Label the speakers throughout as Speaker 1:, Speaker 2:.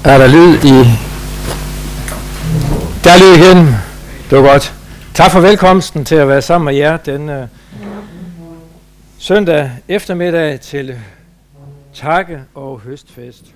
Speaker 1: Er der lyd i? Der er lyd igen. Det var godt. Tak for velkomsten til at være sammen med jer den søndag eftermiddag til takke- og høstfest.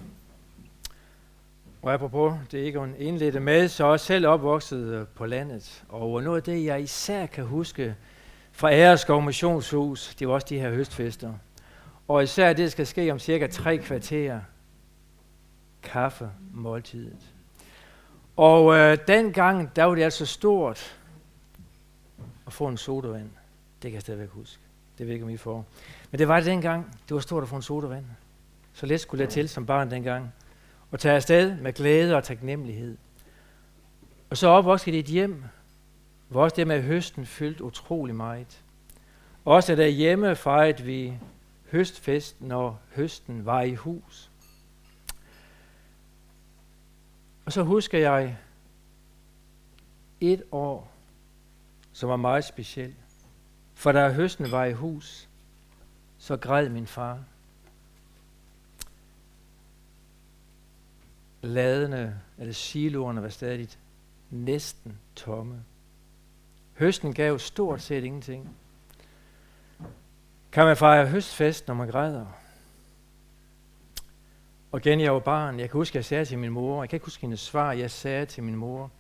Speaker 1: Og apropos, det er ikke en indledte med, så også selv opvokset på landet. Og noget af det, jeg især kan huske fra Æreskov Missionshus, det var også de her høstfester. Og især det skal ske om cirka 3 kvarter. Kaffe, måltidet. Og dengang, der var det altså stort at få en sodavand. Det kan jeg stadigvæk huske. Det ved jeg ikke, om I får. Men det var det dengang. Det var stort at få en sodavand. Så let skulle det til som barn dengang. Og tage afsted med glæde og taknemmelighed. Og så opvoksede i et hjem, hvor også det med høsten fyldte utrolig meget. Også derhjemme fejrede vi høstfest, når høsten var i hus. Og så husker jeg et år, som var meget specielt. For da høsten var i hus, så græd min far. Ladene, eller siloerne var stadig næsten tomme. Høsten gav stort set ingenting. Kan man fejre høstfest, når man græder? Og igen, jeg var barn. Jeg kan huske, jeg sagde til min mor. Jeg kan ikke huske hendes svar. Jeg sagde til min mor.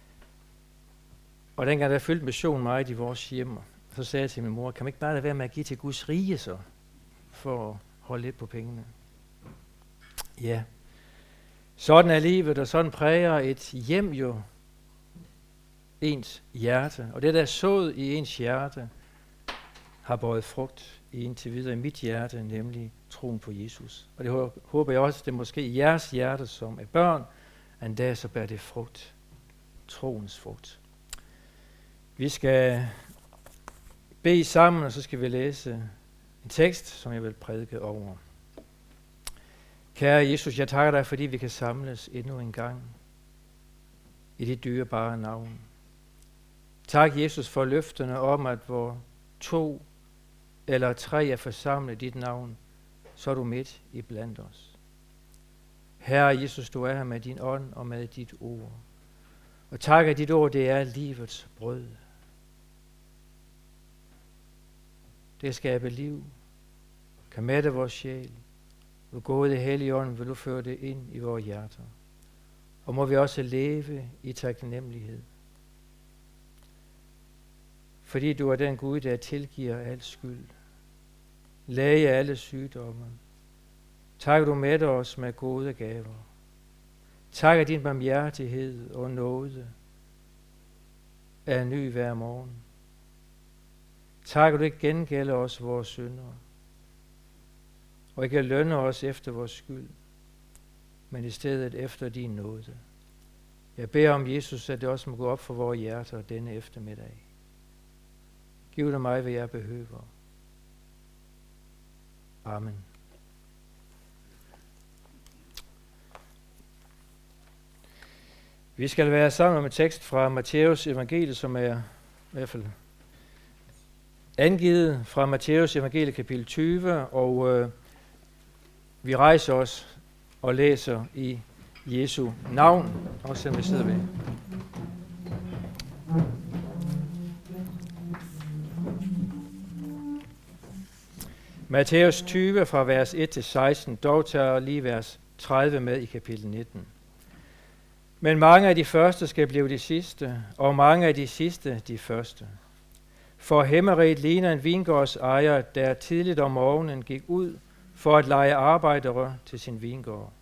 Speaker 1: Og dengang der fyldte mission meget i vores hjem. Så sagde jeg til min mor, kan man ikke bare lade være med at give til Guds rige så? For at holde lidt på pengene. Ja. Sådan er livet, og sådan præger et hjem jo ens hjerte. Og det der sået i ens hjerte, har båret frugt indtil videre i mit hjerte, nemlig troen på Jesus. Og det håber jeg også, det er måske i jeres hjerte, som er børn, en dag så bærer det frugt. Troens frugt. Vi skal bede sammen, og så skal vi læse en tekst, som jeg vil prædike over. Kære Jesus, jeg takker dig, fordi vi kan samles endnu en gang i dit dyrebare navn. Tak, Jesus, for løfterne om, at hvor 2 eller 3 er forsamlet i dit navn, så er du midt i blandt os. Herre Jesus, du er her med din ånd og med dit ord. Og tak, at dit ord, det er livets brød. Det skaber liv, kan mætte vores sjæl. Du gode hellige ånd, vil du føre det ind i vores hjerter. Og må vi også leve i taknemmelighed. Fordi du er den Gud, der tilgiver al skyld. Læge alle sygdomme. Tak, du mætter os med gode gaver. Tak, at din barmhjertighed og nåde er ny hver morgen. Tak, at du ikke gengælder os vores synder, og ikke lønner os efter vores skyld, men i stedet efter din nåde. Jeg beder om, Jesus, at det også må gå op for vores hjerter denne eftermiddag. Giv dig mig, hvad jeg behøver. Amen. Vi skal være sammen med en tekst fra Matthæus evangeliet, som er i hvert fald angivet fra Matthæus evangeliet kapitel 20, og vi rejser os og læser i Jesu navn, også selvom vi sidder ved. Matthæus 20 fra vers 1 til 16, dog tager lige vers 30 med i kapitel 19. Men mange af de første skal blive de sidste, og mange af de sidste de første. For himmeriget ligner en vingårds ejer, der tidligt om morgenen gik ud for at leje arbejdere til sin vingård.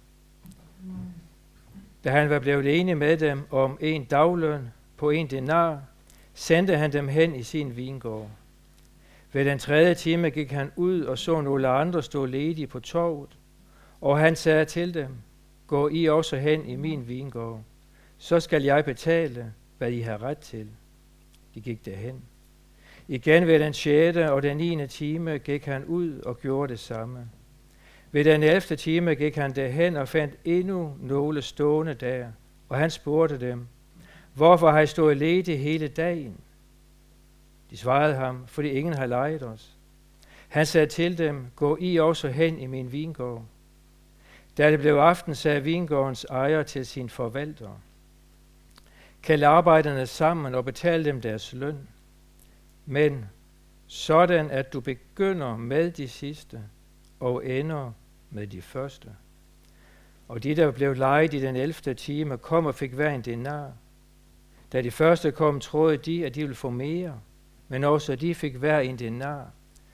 Speaker 1: Da han var blevet enig med dem om 1 dagløn på 1 denar, sendte han dem hen i sin vingård. Ved den 3. time gik han ud og så nogle andre stå ledige på torvet, og han sagde til dem, gå I også hen i min vingård, så skal jeg betale, hvad I har ret til. De gik derhen. Igen ved den 6. og den 9. time gik han ud og gjorde det samme. Ved den 11. time gik han derhen og fandt endnu nogle stående der, og han spurgte dem, hvorfor har I stået ledige hele dagen? De svarede ham, fordi ingen har lejet os. Han sagde til dem, gå I også hen i min vingård. Da det blev aften, sagde vingårdens ejer til sin forvalter: Kald arbejderne sammen og betal dem deres løn, men sådan at du begynder med de sidste og ender med de første. Og de, der blev lejet i den 11. time, kom og fik hver en denar. Da de første kom, troede de, at de ville få mere, men også de fik hver en denar.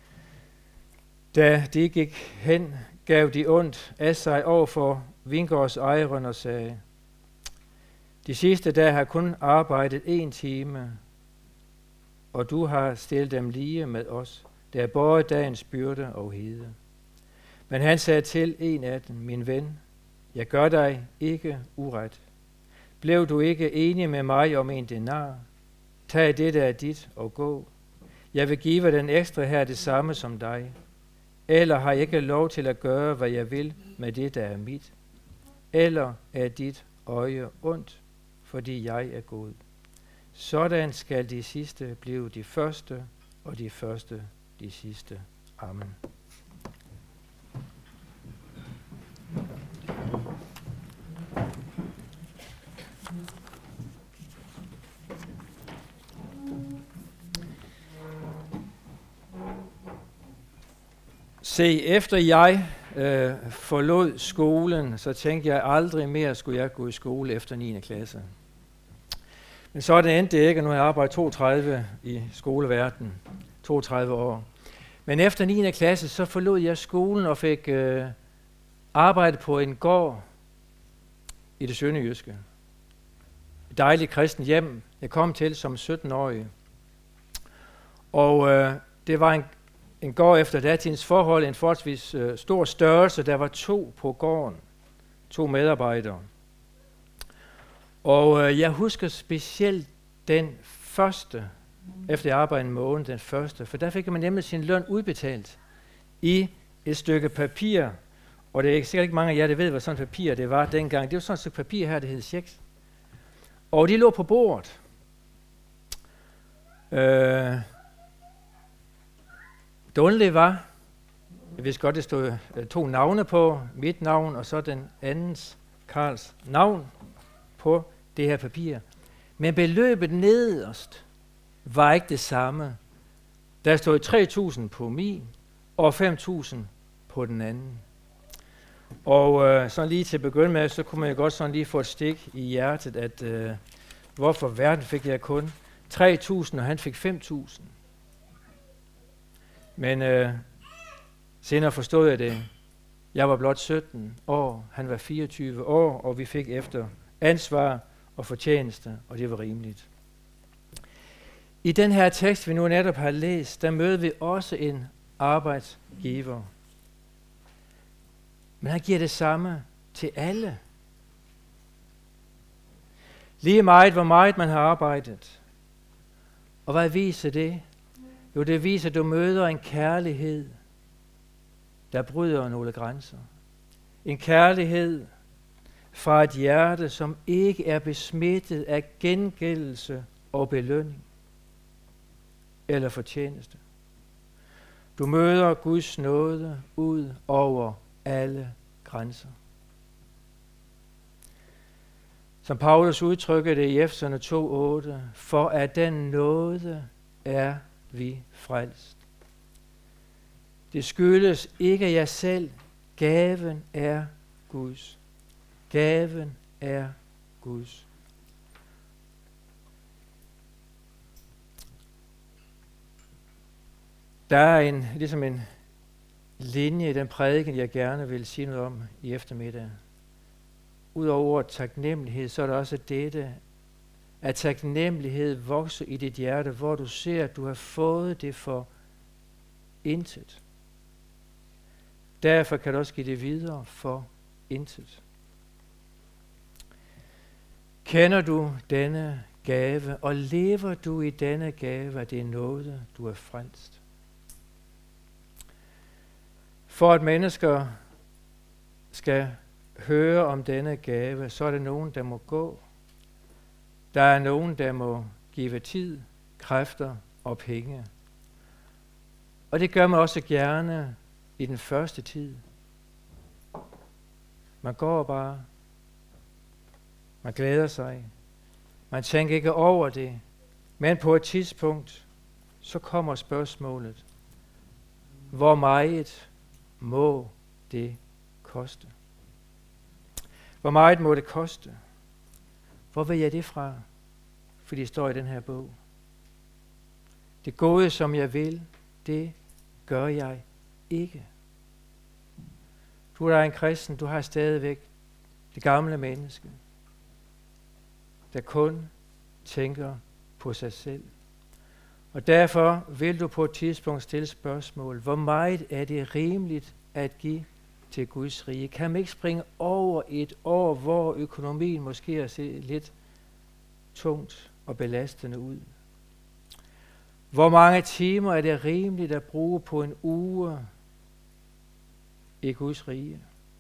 Speaker 1: Da de gik hen, gav de ondt af sig over for vingårdsejeren og sagde: De sidste dage har kun arbejdet 1 time, og du har stillet dem lige med os. Det er både dagens byrde og hede. Men han sagde til en af dem: Min ven, jeg gør dig ikke uret. Blev du ikke enig med mig om 1 denar? Tag det, der er dit, og gå. Jeg vil give den ekstra her det samme som dig. Eller har jeg ikke lov til at gøre, hvad jeg vil med det, der er mit? Eller er dit øje ondt, fordi jeg er god? Sådan skal de sidste blive de første, og de første de sidste. Amen. Se, efter jeg forlod skolen, så tænkte jeg aldrig mere skulle jeg gå i skole efter 9. klasse. Men sådan endte det ikke, og nu har jeg arbejdet 32 i skoleverdenen, 32 år. Men efter 9. klasse, så forlod jeg skolen og fik arbejde på en gård i det sønderjyske. Et dejligt kristen hjem, jeg kom til som 17-årig. Og det var en gård efter datidens forhold, en forholdsvis stor størrelse. Der var 2 på gården, 2 medarbejdere. Og jeg husker specielt den første, efter jeg arbejdede en måned, den første, for der fik man nemlig sin løn udbetalt i et stykke papir. Og det er sikkert ikke mange af jer, der ved, hvad sådan et papir det var dengang. Det var sådan et stykke papir her, det hed checks. Og de lå på bordet. Det underlige var, jeg vidste godt, det stod 2 navne på, mit navn og så den andens, Karls navn, på det her papir. Men beløbet nederst var ikke det samme. Der stod 3.000 på min og 5.000 på den anden. Og sådan lige til at begynde med, så kunne man jo godt sådan lige få et stik i hjertet, at hvorfor verden fik jeg kun 3.000, og han fik 5.000. Men senere forstod jeg det. Jeg var blot 17 år, han var 24 år, og vi fik efter ansvar og fortjeneste, og det var rimeligt. I den her tekst, vi nu netop har læst, der møder vi også en arbejdsgiver. Men han giver det samme til alle. Lige meget, hvor meget man har arbejdet. Og hvad viser det? Jo, det viser, at du møder en kærlighed, der bryder nogle grænser. En kærlighed fra et hjerte, som ikke er besmittet af gengældelse og belønning eller fortjeneste. Du møder Guds nåde ud over alle grænser. Som Paulus udtrykker det i Efeserne 2:8, for af den nåde er vi frelst. Det skyldes ikke af jer selv. Gaven er Guds. Gaven er Guds. Der er ligesom en linje i den prædiken, jeg gerne vil sige noget om i eftermiddag. Udover ordet taknemmelighed, så er der også dette, at taknemmelighed vokser i dit hjerte, hvor du ser, at du har fået det for intet. Derfor kan du også give det videre for intet. Kender du denne gave, og lever du i denne gave, at det er noget, du er frelst? For at mennesker skal høre om denne gave, så er der nogen, der må gå. Der er nogen, der må give tid, kræfter og penge. Og det gør man også gerne i den første tid. Man går bare. Man glæder sig. Man tænker ikke over det. Men på et tidspunkt, så kommer spørgsmålet. Hvor meget må det koste? Hvor meget må det koste? Hvor ved jeg det fra? For det står i den her bog. Det gode, som jeg vil, det gør jeg ikke. Du er en kristen, du har stadigvæk det gamle menneske, der kun tænker på sig selv. Og derfor vil du på et tidspunkt stille spørgsmål. Hvor meget er det rimeligt at give til Guds rige? Kan man ikke springe over et år, hvor økonomien måske er lidt tungt og belastende ud? Hvor mange timer er det rimeligt at bruge på en uge i Guds rige?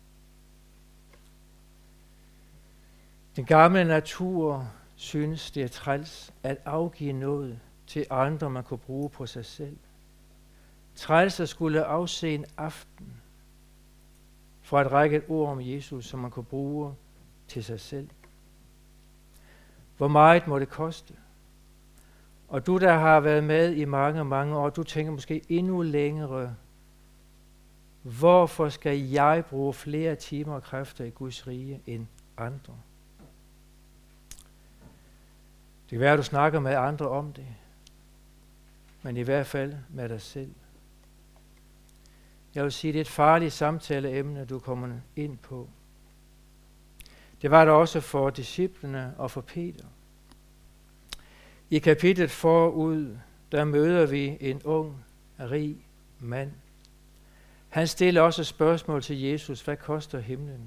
Speaker 1: Den gamle natur synes, det er træls at afgive noget til andre, man kunne bruge på sig selv. Træls at skulle afse en aften for at række et ord om Jesus, som man kunne bruge til sig selv. Hvor meget må det koste? Og du, der har været med i mange, mange år, du tænker måske endnu længere, hvorfor skal jeg bruge flere timer og kræfter i Guds rige end andre? Det kan være, at du snakker med andre om det, men i hvert fald med dig selv. Jeg vil sige, det er et farligt samtaleemne, du kommer ind på. Det var det også for disciplene og for Peter. I kapitlet forud, der møder vi en ung, rig mand. Han stiller også spørgsmål til Jesus, hvad koster himlen?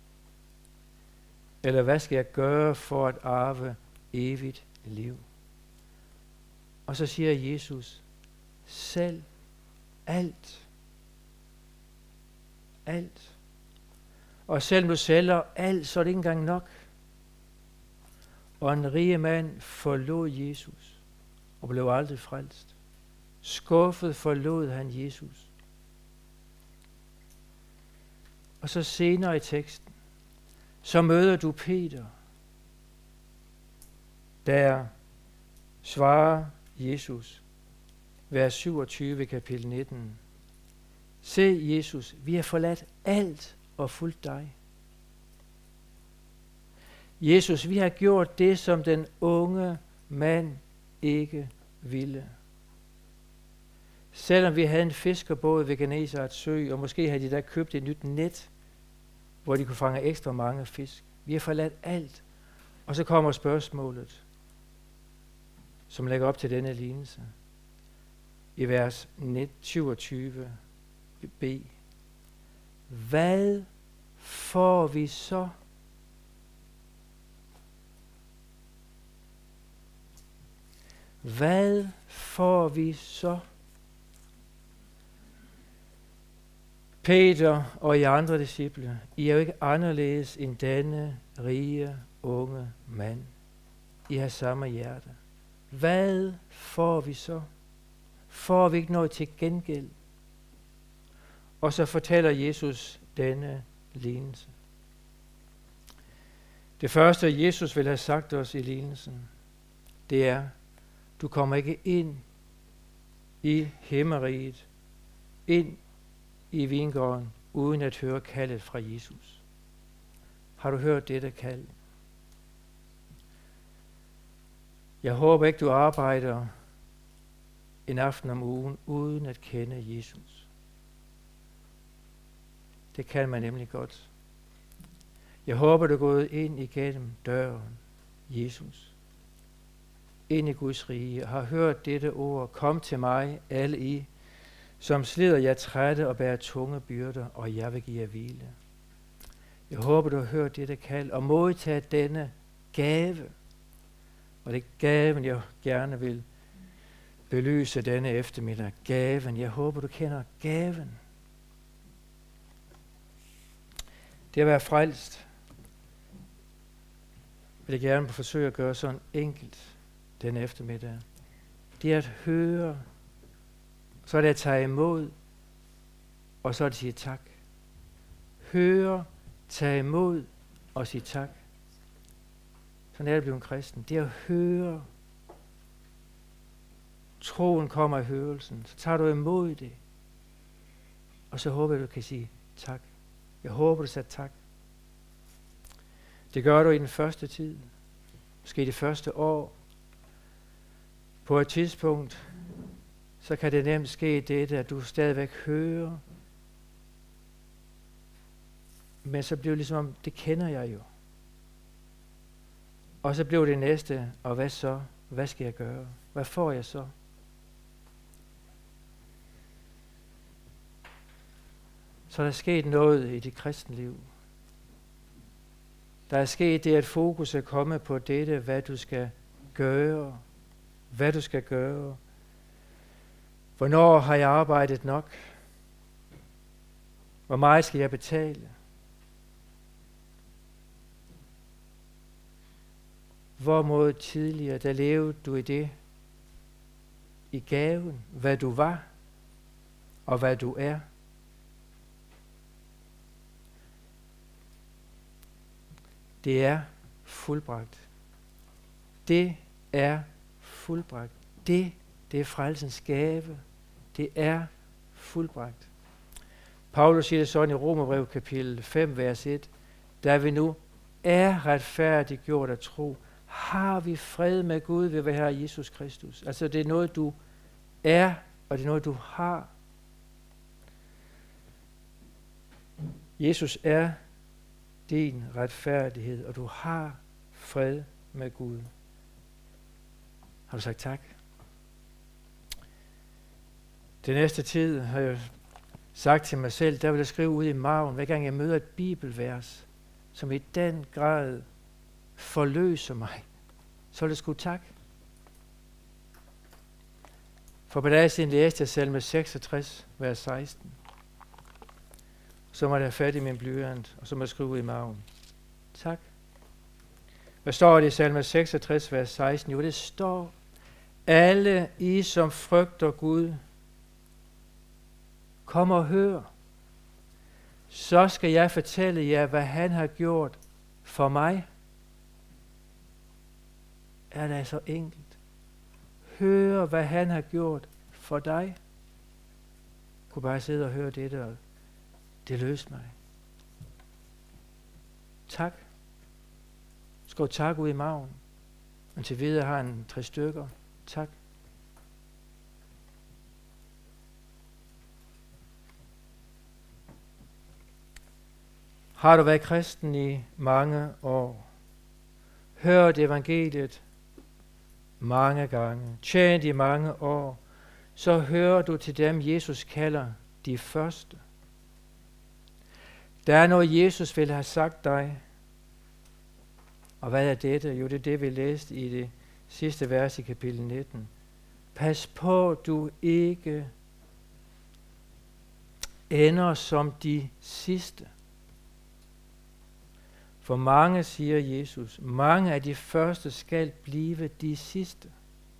Speaker 1: Eller hvad skal jeg gøre for at arve evigt liv? Og så siger Jesus, sælg alt. Alt. Og selvom du sælger alt, så er det ikke engang nok. Og en rige mand forlod Jesus og blev aldrig frelst. Skuffet forlod han Jesus. Og så senere i teksten, så møder du Peter, der svarer Jesus, vers 27 kapitel 19. Se Jesus, vi har forladt alt og fulgt dig. Jesus, vi har gjort det, som den unge mand ikke ville. Selvom vi havde en fiskerbåd ved Genesarets sø, og måske havde de der købt et nyt net, hvor de kunne fange ekstra mange fisk. Vi har forladt alt. Og så kommer spørgsmålet, som lægger op til denne lignelse. I vers 27b. Hvad får vi så? Hvad får vi så? Peter og I andre disciple, I er jo ikke anderledes end denne rige, unge mand. I har samme hjerte. Hvad får vi så? Får vi ikke noget til gengæld? Og så fortæller Jesus denne lignelse. Det første, Jesus vil have sagt os i lignelsen, det er, du kommer ikke ind i himmeriget, ind i vingården, uden at høre kaldet fra Jesus. Har du hørt dette kald? Jeg håber ikke, du arbejder en aften om ugen, uden at kende Jesus. Det kan man nemlig godt. Jeg håber, du er gået ind igennem døren, Jesus. Ind i Guds rige, og har hørt dette ord, kom til mig, alle I, som slider jer trætte og bærer tunge byrder, og jeg vil give jer hvile. Jeg håber, du har hørt dette kald, og modtage denne gave. Og det er gaven, jeg gerne vil belyse denne eftermiddag. Gaven. Jeg håber, du kender gaven. Det at være frelst, vil jeg gerne forsøge at gøre sådan enkelt denne eftermiddag. Det er at høre, så er det at tage imod, og så er det at sige tak. Høre, tage imod og sige tak. Sådan er det at blive en kristen. Det er at høre. Troen kommer i hørelsen. Så tager du imod det. Og så håber jeg, du kan sige tak. Jeg håber, du siger tak. Det gør du i den første tid. Måske det første år. På et tidspunkt, så kan det nemt ske det, at du stadigvæk hører. Men så bliver det ligesom om, det kender jeg jo. Og så bliver det næste, og hvad så? Hvad skal jeg gøre? Hvad får jeg så? Så der er sket noget i dit kristenliv. Der er sket det, at fokus er kommet på dette, hvad du skal gøre. Hvad du skal gøre. Hvornår har jeg arbejdet nok? Hvor meget skal jeg betale? Hvorimod tidligere, der levede du i det, i gaven, hvad du var, og hvad du er. Det er fuldbragt. Det er fuldbragt. Det er frelsens gave. Det er fuldbragt. Paulus siger det sådan i Romerbrev kapitel 5, vers 1. Da vi nu er retfærdiggjort af tro, har vi fred med Gud ved vor Herre Jesus Kristus. Altså det er noget, du er, og det er noget, du har. Jesus er din retfærdighed, og du har fred med Gud. Har du sagt tak? Den næste tid har jeg sagt til mig selv, der vil jeg skrive ud i maven, hver gang jeg møder et bibelvers, som i den grad forløser mig, så vil jeg sgu tak. For på dage siden læste jeg salme 66, vers 16. Så må jeg have fat i min blyant, og så må jeg skrive ud i maven. Tak. Hvad står det i salme 66, vers 16? Jo, det står, alle I, som frygter Gud, kom og hør. Så skal jeg fortælle jer, hvad han har gjort for mig. Er det så enkelt? Hør, hvad han har gjort for dig. Jeg kunne bare sidde og høre det, og det løste mig. Tak. Skål tak ud i maven. Men til videre har han 3 stykker. Tak. Har du været kristen i mange år? Hørt evangeliet mange gange? Tjent i mange år? Så hører du til dem, Jesus kalder de første. Der er noget, Jesus vil have sagt dig. Og hvad er dette? Jo, det er det, vi læste i det sidste vers i kapitel 19. Pas på, du ikke ender som de sidste. For mange, siger Jesus, mange af de første skal blive de sidste.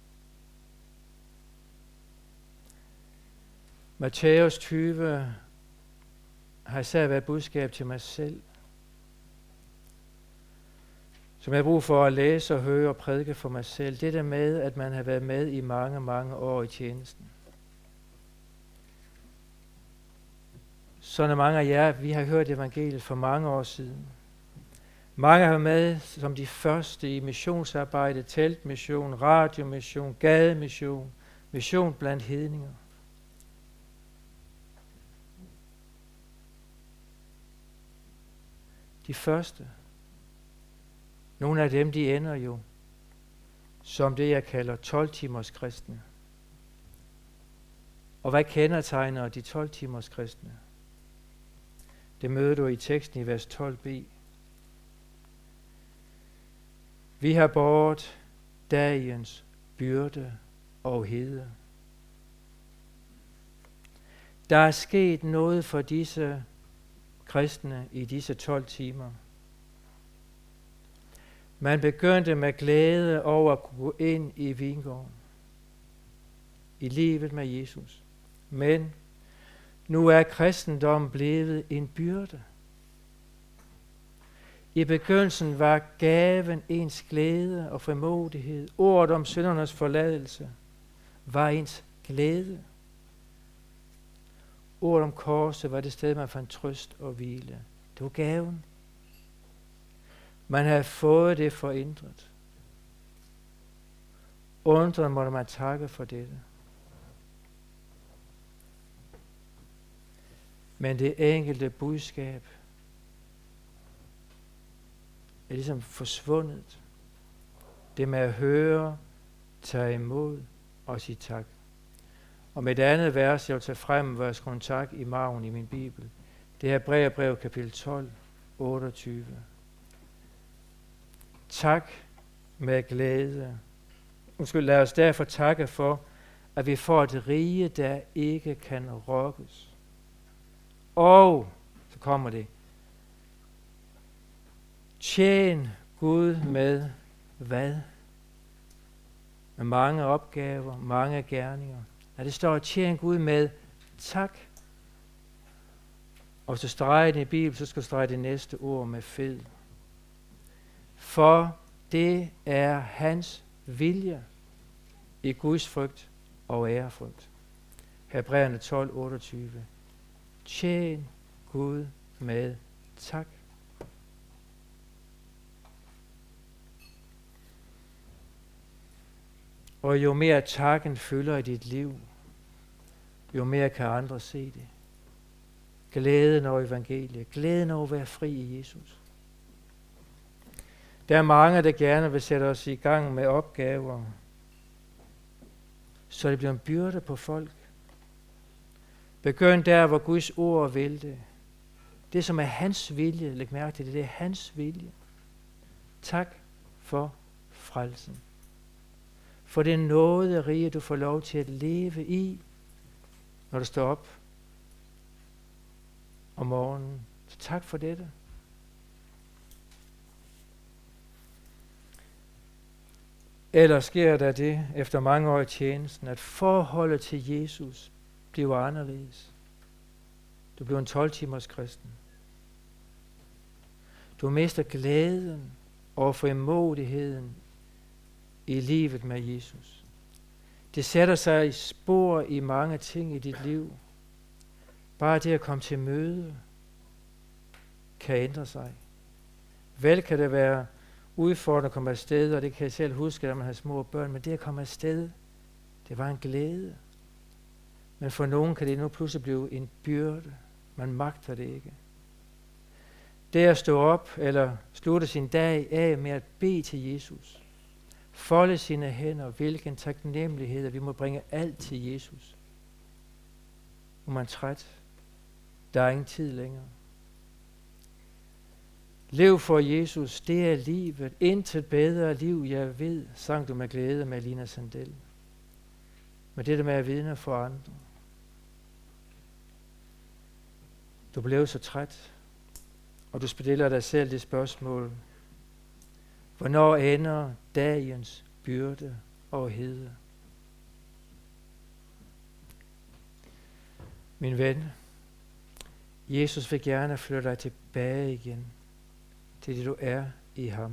Speaker 1: Matthæus 20 har især været budskab til mig selv, som jeg har brug for at læse og høre og prædike for mig selv. Det der med, at man har været med i mange, mange år i tjenesten. Sådan mange af jer, vi har hørt evangeliet for mange år siden. Mange har været med som de første i missionsarbejde, teltmission, radiomission, gademission, mission blandt hedninger. De første. Nogle af dem, de ender jo som det, jeg kalder 12-timers kristne. Og hvad kendetegner de 12-timers kristne? Det møder du i teksten i vers 12b. Vi har båret dagens byrde og hede. Der er sket noget for disse kristne i disse 12 timer. Man begyndte med glæde over at kunne gå ind i vingården, i livet med Jesus. Men nu er kristendommen blevet en byrde. I begyndelsen var gaven ens glæde og frimodighed. Ordet om syndernes forladelse var ens glæde. Ordet om korset var det sted, man fandt trøst og hvile. Det var gaven. Man havde fået det forindret. Undret måtte man takke for dette. Men det enkelte budskab er ligesom forsvundet. Det med at høre, tage imod og sige tak. Og med det andet vers, jeg vil tage frem, hvor jeg skriver tak i margen i min bibel, det er Hebræerbrev kapitel 12, 28. Tak med glæde. Lad os derfor takke for, at vi får et rige, der ikke kan rokkes. Og, så kommer det, tjen Gud med hvad? Med mange opgaver, mange gerninger. Når det står, tjen Gud med tak. Og hvis du streger den i Bibelen, så skal du strege det næste ord med fed. For det er hans vilje i Guds frygt og ærefrygt. Hebræerne 12, 28. Tjen Gud med tak. Og jo mere takken fylder i dit liv, jo mere kan andre se det. Glæden over evangeliet, glæden over at være fri i Jesus. Der er mange, der gerne vil sætte os i gang med opgaver, så det bliver en byrde på folk. Begynd der, hvor Guds ord vil det. Det, som er hans vilje, læg mærke til det, det er hans vilje. Tak for frelsen. For det nåde rige, du får lov til at leve i, når du står op om morgenen. Så tak for dette. Ellers sker der det, efter mange år i tjenesten, at forholdet til Jesus bliver anderledes. Du bliver en 12-timers kristen. Du mister glæden og frimodigheden i livet med Jesus. Det sætter sig i spor i mange ting i dit liv. Bare det at komme til møde kan ændre sig. Vel kan det være udfordrende at komme afsted, og det kan jeg selv huske, når man har små børn, men det at komme afsted, det var en glæde. Men for nogen kan det nu pludselig blive en byrde. Man magter det ikke. Det at stå op eller slutte sin dag af med at bede til Jesus. Folde sine hænder, hvilken taknemmelighed, at vi må bringe alt til Jesus. Nu er man træt. Der er ingen tid længere. Lev for Jesus, det er livet. Intet bedre liv, jeg ved, sang du med glæde med Lina Sandel. Men det der med at vidne for andre. Du blev så træt, og du stiller dig selv det spørgsmål. Hvornår ender dagens byrde og hede? Min ven, Jesus vil gerne føre dig tilbage igen til det du er i ham.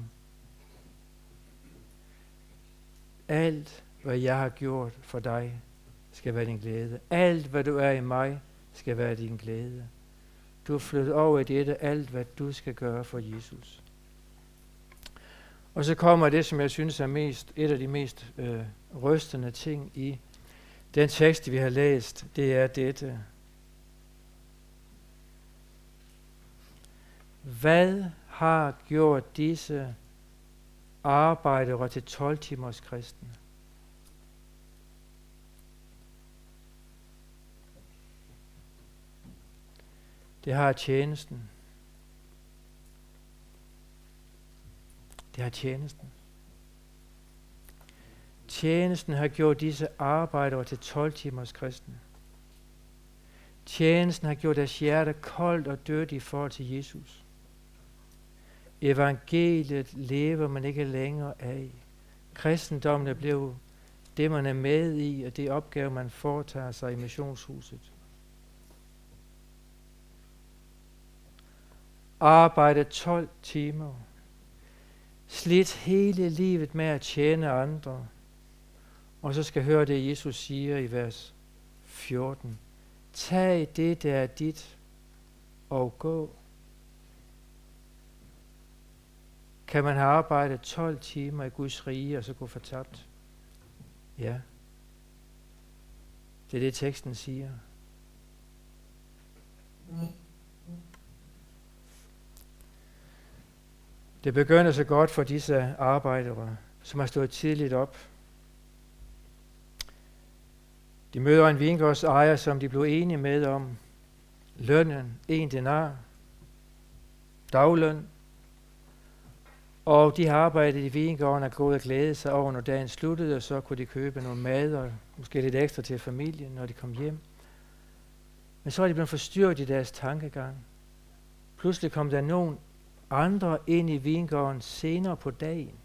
Speaker 1: Alt hvad jeg har gjort for dig skal være din glæde. Alt hvad du er i mig skal være din glæde. Du er flyttet over i dette alt hvad du skal gøre for Jesus. Og så kommer det, som jeg synes er et af de mest rystende ting i den tekst, vi har læst. Det er dette. Hvad har gjort disse arbejdere til 12-timers kristne? Det har tjenesten. Det har tjenesten. Tjenesten har gjort disse arbejdere til 12-timers kristne. Tjenesten har gjort deres hjerte koldt og dødt i forhold til Jesus. Evangeliet lever man ikke længere af. Kristendommen er blevet det, man er med i, og det opgave, man foretager sig i missionshuset. arbejdet 12 timer, slidt hele livet med at tjene andre, og så skal høre det, Jesus siger i vers 14. Tag det, der er dit, og gå. Kan man have arbejdet 12 timer i Guds rige, og så gå fortabt? Ja. Det er det, teksten siger. Det begynder så godt for disse arbejdere, som har stået tidligt op. De møder en vingårdsejer, som de blev enige med om lønnen, 1 denar, dagløn. Og de har arbejdet i vingården og gået og glædet sig over, når dagen sluttede, og så kunne de købe noget mad og måske lidt ekstra til familien, når de kom hjem. Men så er de blevet forstyrret i deres tankegang. Pludselig kom der nogen andre ind i vingården senere på dagen.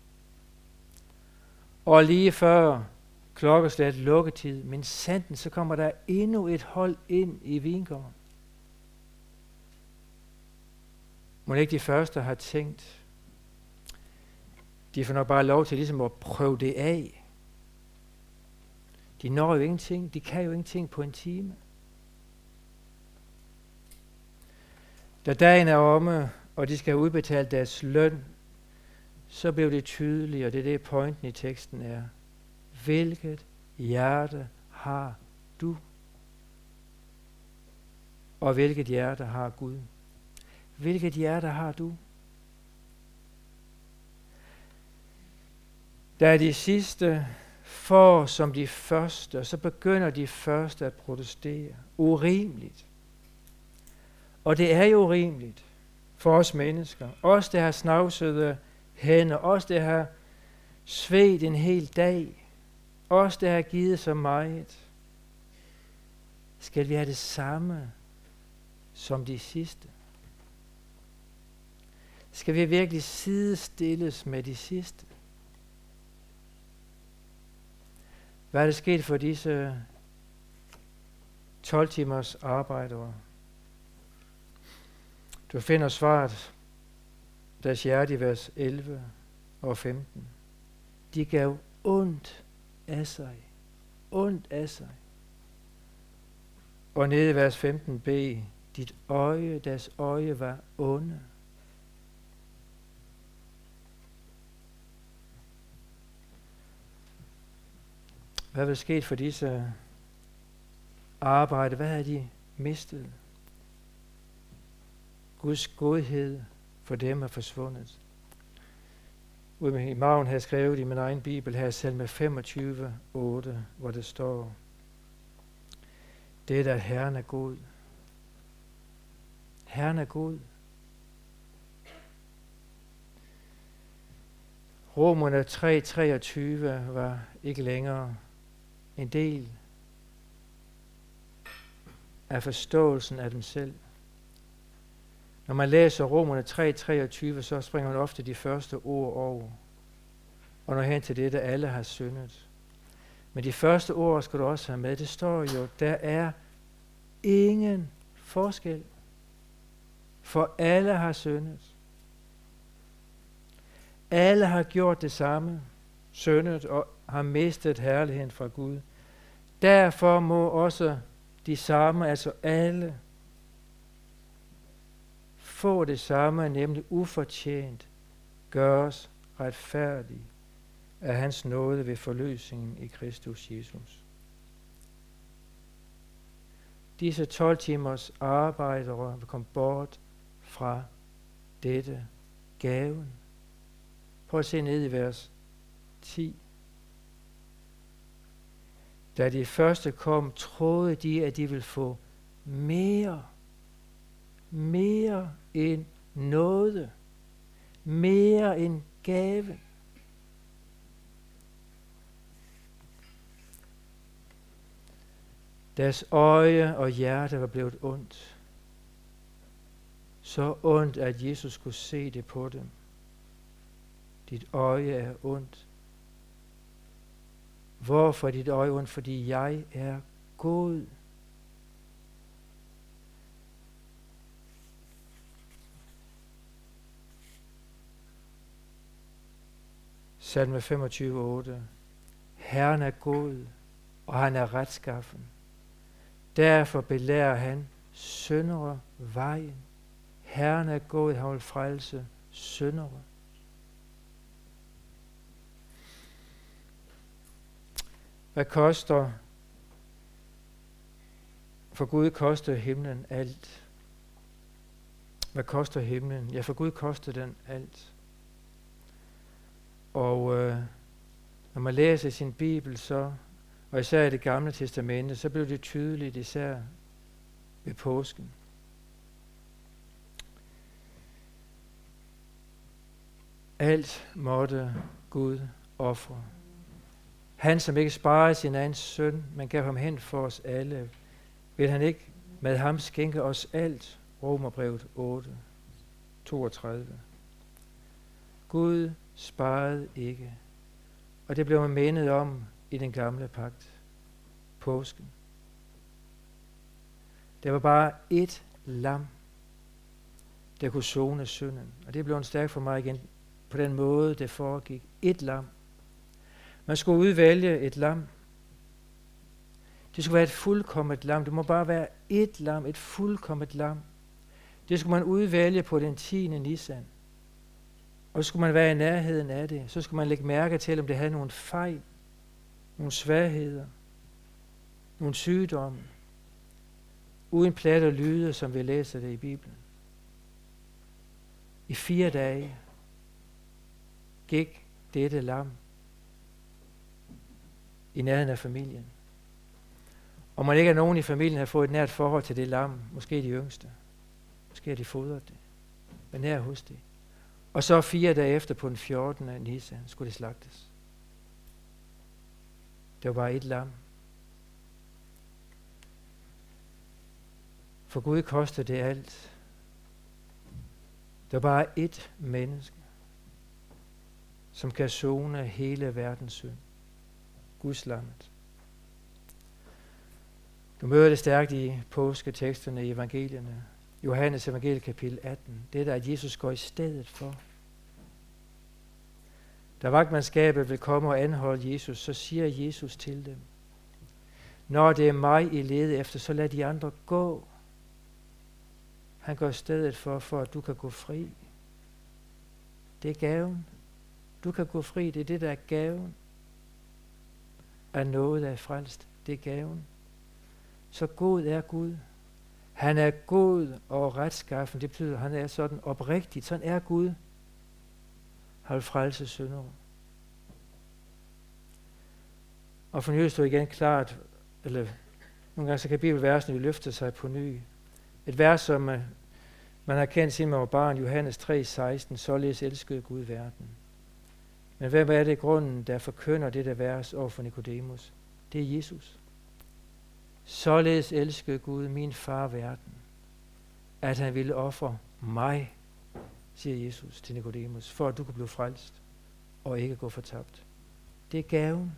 Speaker 1: Og lige før klokkeslæt lukketid, men sandt, så kommer der endnu et hold ind i vingården. Må ikke de første har tænkt, de får nok bare lov til ligesom at prøve det af. De når jo ingenting, de kan jo ingenting på en time. Da dagen er omme, og de skal have udbetalt deres løn, så blev det tydeligt, og det er det pointen i teksten er. Hvilket hjerte har du? Og hvilket hjerte har Gud? Hvilket hjerte har du? Da de sidste får som de første, så begynder de første at protestere. Urimeligt. Og det er jo urimeligt for os mennesker. Os, der har snavsede hænder. Os, der har svedt en hel dag. Os, der har givet så meget. Skal vi have det samme som de sidste? Skal vi virkelig sidestilles med de sidste? Hvad er det sket for disse 12 timers arbejdere? Du finder svaret, deres hjerte i vers 11 og 15. De gav ondt af sig. Ondt af sig. Og nede i vers 15b, deres øje var onde. Hvad var sket for disse arbejde? Hvad havde de mistet? Guds godhed for dem er forsvundet. Ude i maven har jeg skrevet i min egen bibel her, salme 25, 8, hvor det står, det er, at Herren er god. Herren er god. Romerne 3:23 var ikke længere en del af forståelsen af dem selv. Når man læser Romerne 3:23, så springer man ofte de første ord over. Og når hen til det, der alle har syndet. Men de første ord skal du også have med. Det står jo, der er ingen forskel. For alle har syndet. Alle har gjort det samme, syndet og har mistet herligheden fra Gud. Derfor må også de samme, altså alle, få det samme, nemlig ufortjent, gøres retfærdige af hans nåde ved forløsningen i Kristus Jesus. Disse 12 timers arbejdere vil komme bort fra dette gaven. Prøv at se ned i vers 10. Da de første kom, troede de, at de ville få mere end nåde, mere end gave. Deres øje og hjerte var blevet ondt. Så ondt, at Jesus kunne se det på dem. Dit øje er ondt. Hvorfor er dit øje ondt? Fordi jeg er god. Salme 25:8. Herren er god, og han er retskaffen. Derfor belærer han syndere vejen. Herren er god, han vil frelse syndere. Hvad koster? For Gud koster himlen alt. Hvad koster himlen? Ja, for Gud koster den alt. Og når man læser sin Bibel, så, og især i det gamle testamente, så blev det tydeligt, især ved påsken. Alt måtte Gud ofre. Han, som ikke sparede sin egen søn, men gav ham hen for os alle, vil han ikke med ham skænke os alt? Romerbrevet 8:32. Gud sparede ikke, og det blev man mindet om i den gamle pagt, påsken. Der var bare ét lam, der kunne sone synden, og det blev en stærk for mig igen på den måde, det foregik. Ét lam. Man skulle udvælge et lam. Det skulle være et fuldkommet lam. Det må bare være ét lam, et fuldkommet lam. Det skulle man udvælge på den 10. Nisan. Og så skulle man være i nærheden af det. Så skulle man lægge mærke til, om det havde nogle fejl, nogle svagheder, nogle sygdomme, uden plat og lyde, som vi læser det i Bibelen. I 4 dage gik dette lam i nærheden af familien. Og man ikke er nogen i familien, har fået et nært forhold til det lam, måske de yngste, måske har de fodret det, men nær hos det. Og så 4 dage efter på den 14. Nisan skulle det slagtes. Det var bare et lam. For Gud kostede det alt. Det var bare et menneske, som kan sone hele verdens synd. Guds lammet. Du møder det stærkt i påsketeksterne i evangelierne. Johannes evangeliet kapitel 18. Det der, at Jesus går i stedet for. Da vagtmandskabet vil komme og anholde Jesus, så siger Jesus til dem: når det er mig, I leder efter, så lad de andre gå. Han går i stedet for at du kan gå fri. Det er gaven. Du kan gå fri. Det er det, der er gaven. Af noget, der er frelst. Det er gaven. Så god er Gud. Han er god og retskaffen. Det betyder, at han er sådan oprigtigt. Sådan er Gud. Han vil frelse syndere. Og for nylig stod igen klart, eller nogle gange så kan bibelversene løfte sig på ny. Et vers, som man har kendt siden man var barn, Johannes 3:16, således elskede Gud verden. Men hvem er det grunden, der forkynder dette vers over for Nikodemus? Det er Jesus. Således elskede Gud min far verden, at han ville ofre mig, siger Jesus til Nikodemus, for at du kunne blive frelst og ikke gå fortabt. Det er gaven.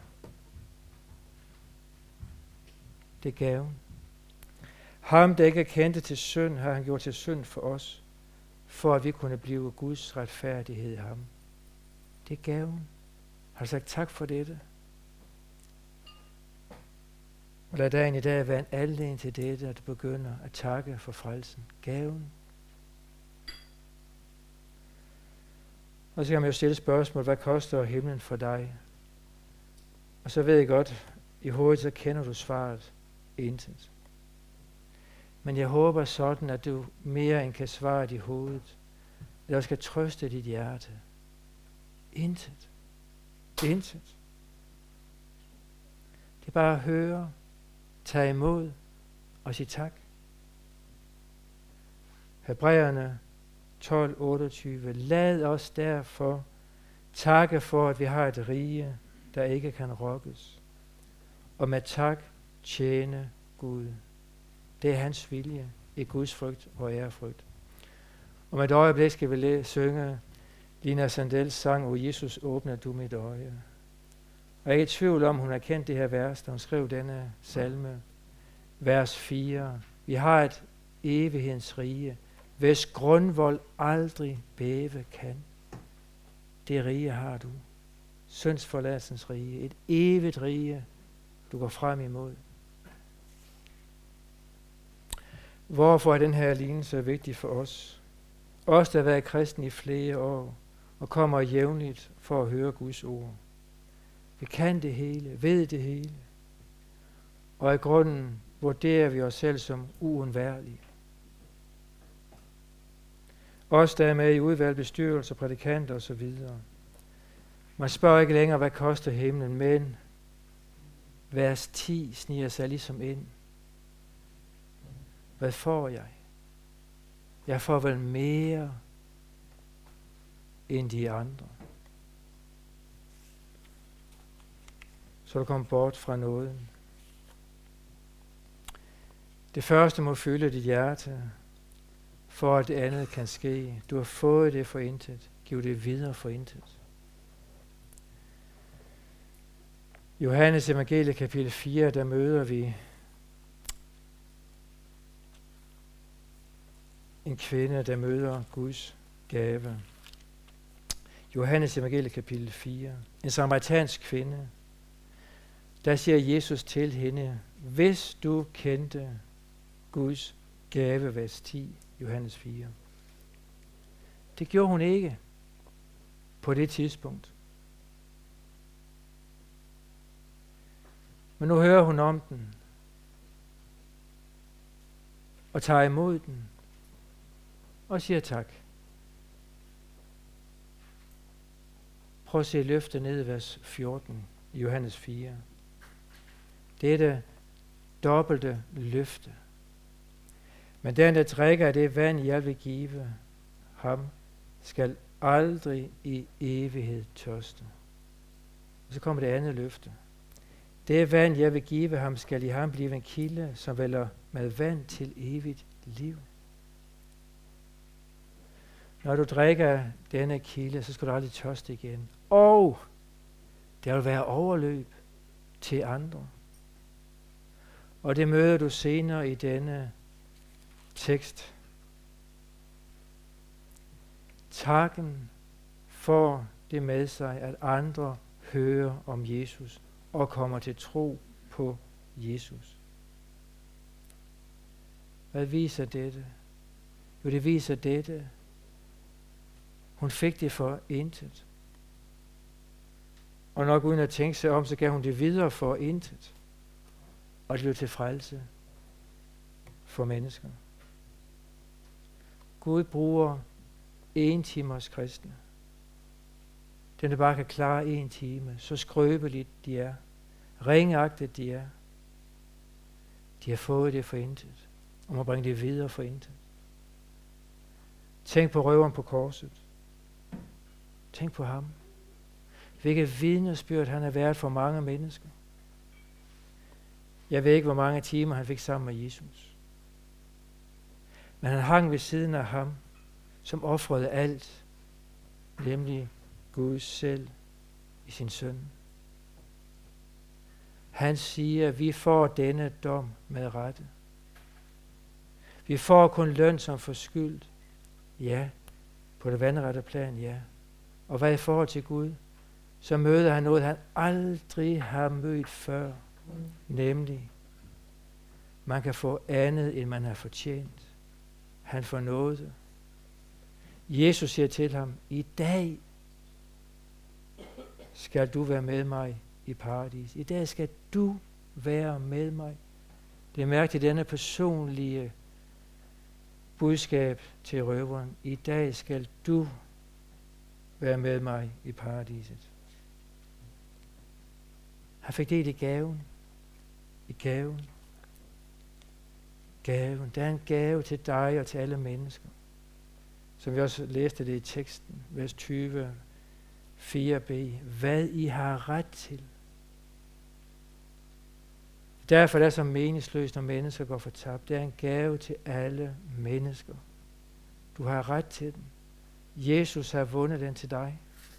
Speaker 1: Det er gaven. Ham, der ikke kendte til synd, har han gjort til synd for os, for at vi kunne blive Guds retfærdighed i ham. Det er gaven. Har du sagt tak for dette? Og lad dagen i dag være en anledning til dette, at du begynder at takke for frelsen. Gaven. Og så kan man jo stille spørgsmål, hvad koster himlen for dig? Og så ved jeg godt, i hovedet så kender du svaret intet. Men jeg håber sådan, at du mere end kan svare i hovedet, eller skal trøste dit hjerte. Intet. Intet. Det er bare at høre, tage imod og sige tak. Hebræerne 12:28. Lad os derfor takke for, at vi har et rige, der ikke kan rokkes, og med tak tjene Gud. Det er hans vilje i Guds frygt og ærefrygt. Og med et øjeblik skal vi synge Lina Sandels sang, O Jesus, åbner du mit øje. Og jeg er ikke i tvivl om, hun har kendt det her vers, da hun skrev denne salme. Vers 4. Vi har et evighedens rige, hvis grundvold aldrig bæve kan. Det rige har du. syndsforladelsens rige, et evigt rige, du går frem imod. Hvorfor er den her lignelse vigtig for os? Os, der har været kristne i flere år, og kommer jævnligt for at høre Guds ord. Vi kan det hele, ved det hele, og i grunden vurderer vi os selv som uundværlige. Os, der er med i udvalg, bestyrelser, prædikanter osv. Man spørger ikke længere, hvad koster himlen, men vers 10 sniger sig ligesom ind. Hvad får jeg? Jeg får vel mere end de andre. Så du kommer bort fra nåden. Det første må fylde dit hjerte, for at det andet kan ske. Du har fået det for intet. Giv det videre for intet. Johannes evangelie kapitel 4, der møder vi en kvinde, der møder Guds gave. Johannes evangelie kapitel 4. En samaritansk kvinde. Der siger Jesus til hende, hvis du kendte Guds gave, vers 10, Johannes 4. Det gjorde hun ikke på det tidspunkt. Men nu hører hun om den og tager imod den og siger tak. Prøv at se løftet ned i vers 14 i Johannes 4. Dette dobbelte løfte. Men den, der drikker af det vand, jeg vil give ham, skal aldrig i evighed tørste. Og så kommer det andet løfte. Det vand, jeg vil give ham, skal i ham blive en kilde, som vælger med vand til evigt liv. Når du drikker denne kilde, så skal du aldrig tørste igen. Og der vil være overløb til andre. Og det møder du senere i denne tekst. Takken får det med sig, at andre hører om Jesus og kommer til tro på Jesus. Hvad viser dette? Jo, det viser dette. Hun fik det for intet. Og nok uden at tænke sig om, så gav hun det videre for intet. Og det blev til frelse for mennesker. Gud bruger 1 timers kristne. Den, der bare kan klare 1 time, så skrøbeligt de er, ringagtet de er. De har fået det for intet, og må bringe det videre for intet. Tænk på røveren på korset. Tænk på ham. Hvilket vidnesbyrd han har været for mange mennesker. Jeg ved ikke, hvor mange timer han fik sammen med Jesus. Men han hang ved siden af ham, som ofrede alt, nemlig Gud selv i sin søn. Han siger, at vi får denne dom med rette. Vi får kun løn som forskyldt. Ja, på det vandrette plan, ja. Og hvad i forhold til Gud? Så møder han noget, han aldrig har mødt før. Nemlig, man kan få andet, end man har fortjent. Han får noget. Jesus siger til ham, i dag skal du være med mig i paradis. I dag skal du være med mig. Det er mærkeligt, denne personlige budskab til røveren. I dag skal du være med mig i paradiset. Han fik del i gaven. I gaven. Gaven. Der er en gave til dig og til alle mennesker. Som vi også læste det i teksten, vers 20, 4b. Hvad I har ret til. Derfor er det så meningsløst, når mennesker går fortabt. Det er en gave til alle mennesker. Du har ret til den. Jesus har vundet den til dig.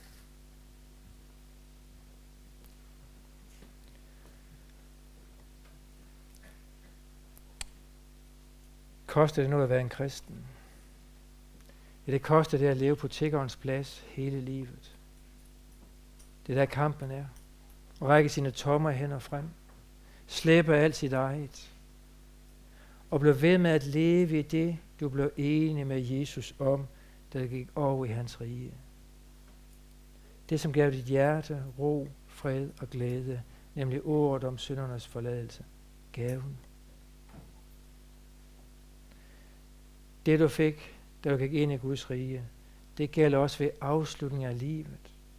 Speaker 1: Koster det noget at være en kristen? Ja, det koster det at leve på tiggerens plads hele livet. Det er der kampen er. Og række sine tomme hænder frem. Slæbe alt sit eget. Og blive ved med at leve i det, du blev enig med Jesus om, da du gik over i hans rige. Det, som gav dit hjerte ro, fred og glæde, nemlig ordet om syndernes forladelse. Gaven. Det, du fik, da du gik ind i Guds rige, det gælder også ved afslutningen af livet.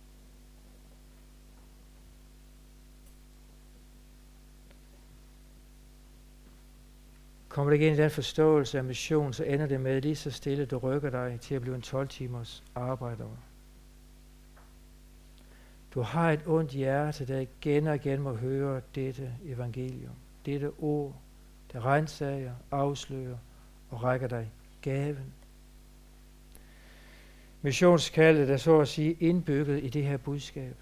Speaker 1: Kommer du ikke ind i den forståelse af mission, så ender det med lige så stille, du rykker dig til at blive en 12-timers arbejder. Du har et ondt hjerte, der igen og igen må høre dette evangelium. Dette ord, der rensager, afslører og rækker dig gaven. Missionskaldet er så at sige indbygget i det her budskab.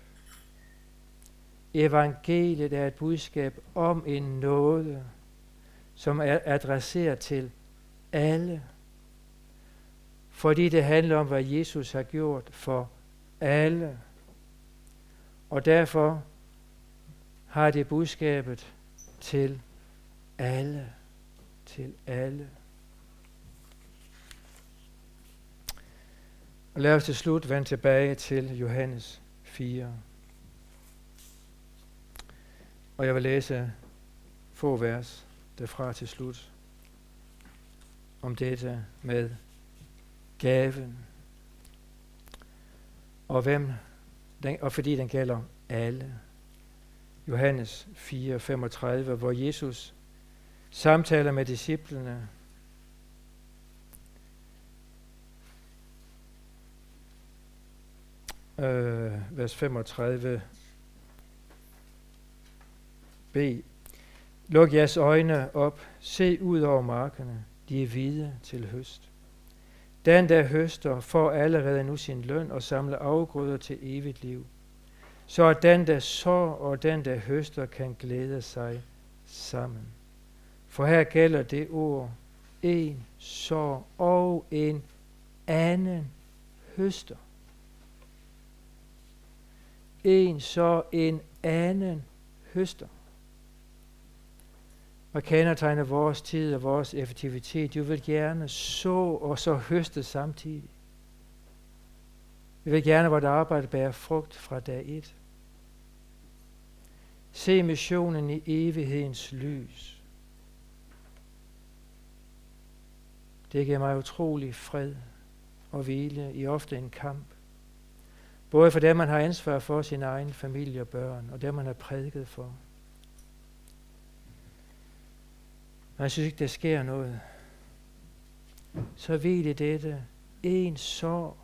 Speaker 1: Evangeliet er et budskab om en nåde, som er adresseret til alle. Fordi det handler om, hvad Jesus har gjort for alle. Og derfor har det budskabet til alle. Til alle. Og lad os til slut vende tilbage til Johannes 4. Og jeg vil læse få vers derfra til slut om dette med gaven. Og fordi den gælder alle. Johannes 4:35, hvor Jesus samtaler med disciplene. Vers 35 b. Luk jeres øjne op, se ud over markerne, de er hvide til høst. Den, der høster, får allerede nu sin løn og samler afgrøder til evigt liv. Så at den, der sår og den, der høster, kan glæde sig sammen. For her gælder det ord, en sår og en anden høster. En sår, en anden høster. Hvad kendetegner vores tid og vores effektivitet? Du vil gerne så og så høste samtidig. Vi vil gerne, hvor det arbejde bærer frugt fra dag 1. Se missionen i evighedens lys. Det giver mig utrolig fred og hvile i ofte en kamp. Både for dem, man har ansvar for sin egen familie og børn, og dem, man har prædiket for. Men jeg synes ikke, der sker noget. Så hvil i dette. En sår.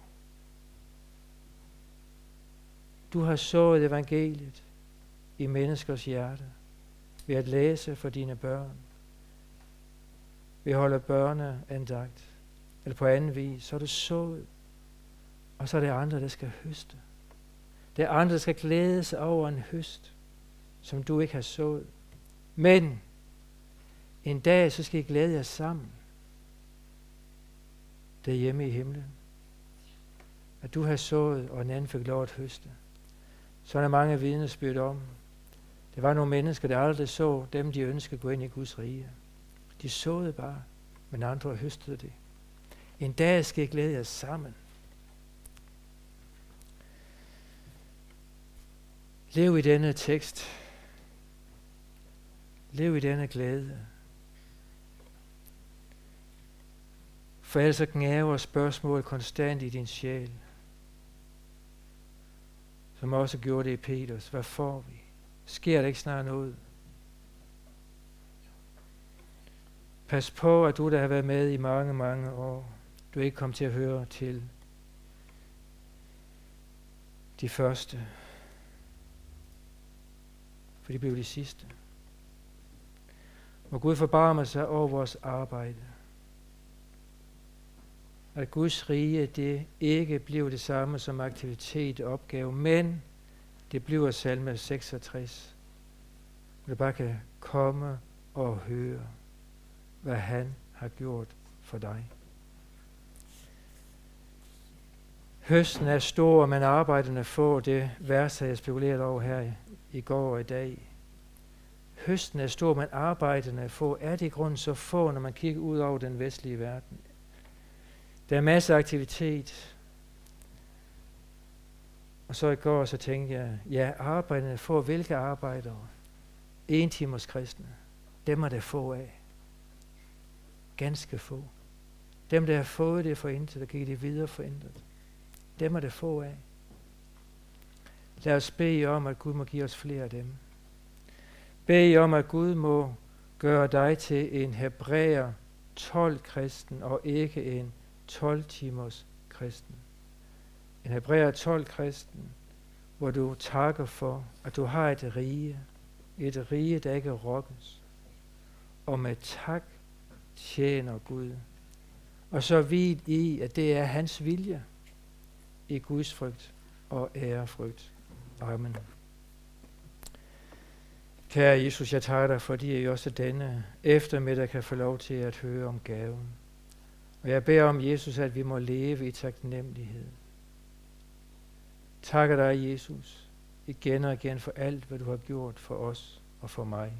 Speaker 1: Du har sået evangeliet i menneskers hjerte ved at læse for dine børn. Ved at holde børneandagt. Eller på anden vis. Så er du sået. Og så er det andre, der skal høste. Det er andre, der skal glæde sig over en høst, som du ikke har sået. Men en dag, så skal I glæde jer sammen. Derhjemme i himlen. At du har sået, og en anden fik lov at høste. Så er der mange vidnesbyrd om. Der var nogle mennesker, der aldrig så dem, de ønskede gå ind i Guds rige. De såede bare, men andre høstede det. En dag skal I glæde jer sammen. Lev i denne tekst. Lev i denne glæde. For ellers gnaver spørgsmål konstant i din sjæl. Som også gjorde det i Peters. Hvad får vi? Sker der ikke snart noget? Pas på, at du, der har været med i mange, mange år, du ikke kom til at høre til de første. For de blev de sidste. Må Gud forbarme sig over vores arbejde. At Guds rige, det ikke bliver det samme som aktivitet og opgave, men det bliver salme 66. Hvor du bare kan komme og høre, hvad han har gjort for dig. Høsten er stor, men arbejderne får det vers, jeg spekuleret over her i går og i dag. Høsten er stor, men arbejderne få. Er det i grunden så få, når man kigger ud over den vestlige verden? Der er masser af aktivitet. Og så i går så tænkte jeg, ja, arbejderne få. Hvilke arbejdere? 1 timers kristne. Dem er der få af. Ganske få. Dem, der har fået det for intet, der giver det videre for intet. Dem er der få af. Lad os bede om, at Gud må give os flere af dem. Bed om, at Gud må gøre dig til en Hebræer 12 kristen, og ikke en 12 timers kristen. En Hebræer 12 kristen, hvor du takker for, at du har et rige, der ikke rokkes, og med tak tjener Gud. Og så hvil i, at det er hans vilje i Guds frygt og ærefrygt. Amen. Kære Jesus, jeg takker dig, fordi jeg også denne eftermiddag kan få lov til at høre om gaven. Og jeg beder om, Jesus, at vi må leve i taknemmelighed. Takker dig, Jesus, igen og igen for alt, hvad du har gjort for os og for mig.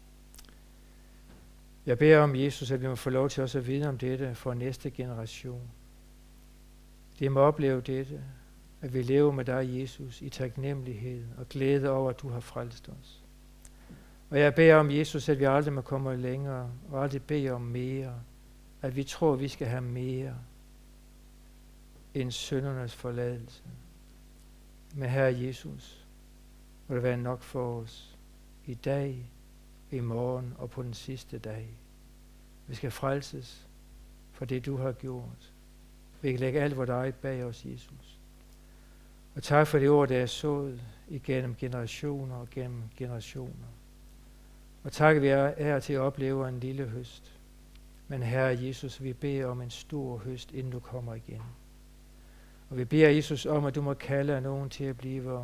Speaker 1: Jeg beder om, Jesus, at vi må få lov til også at vide om dette for næste generation. De må opleve dette, at vi lever med dig, Jesus, i taknemmelighed og glæde over, at du har frelst os. Og jeg beder om, Jesus, at vi aldrig må komme længere, og aldrig beder om mere, at vi tror, at vi skal have mere end syndernes forladelse. Men Herre Jesus, må det være nok for os i dag, i morgen og på den sidste dag. Vi skal frelses for det, du har gjort. Vi kan lægge alt vores eget bag os, Jesus. Og tak for det ord, der er sået igennem generationer og gennem generationer. Og tak, at vi er til at opleve en lille høst. Men Herre Jesus, vi beder om en stor høst, inden du kommer igen. Og vi beder Jesus om, at du må kalde nogen til at blive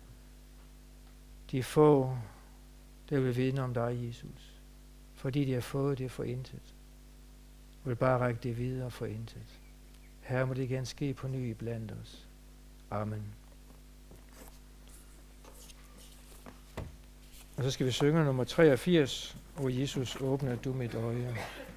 Speaker 1: de få, der vil vidne om dig, Jesus. Fordi de har fået det for intet. Og vil bare række det videre for intet. Herre, må det igen ske på ny iblandt os. Amen. Og så skal vi synge nummer 83, og Jesus åbner du mit øje.